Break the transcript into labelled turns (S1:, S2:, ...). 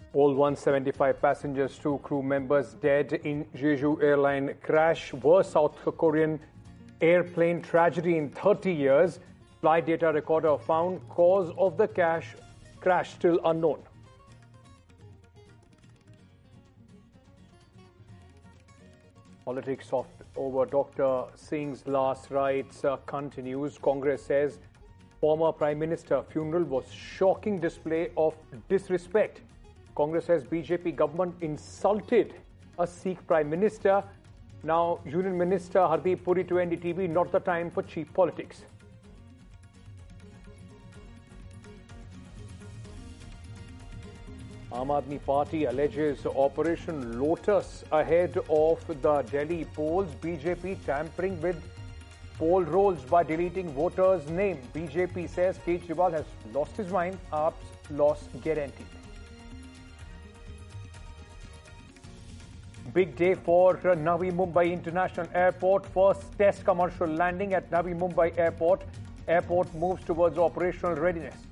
S1: All 175 passengers, 2 crew members dead in Jeju airline crash. Worst South Korean airplane tragedy in 30 years. Flight data recorder found. Cause of the crash still unknown. Politics over Dr. Singh's last rites continues. Congress says former Prime Minister funeral was shocking display of disrespect. Congress says BJP government insulted a Sikh Prime Minister. Now Union Minister Hardeep Puri to NDTV, not the time for cheap politics. Aam Aadmi Party alleges Operation Lotus ahead of the Delhi polls. BJP tampering with poll rolls by deleting voters' name. BJP says Kejriwal has lost his mind. AAP's loss guaranteed. Big day for Navi Mumbai International Airport. First test commercial landing at Navi Mumbai Airport. Airport moves towards operational readiness.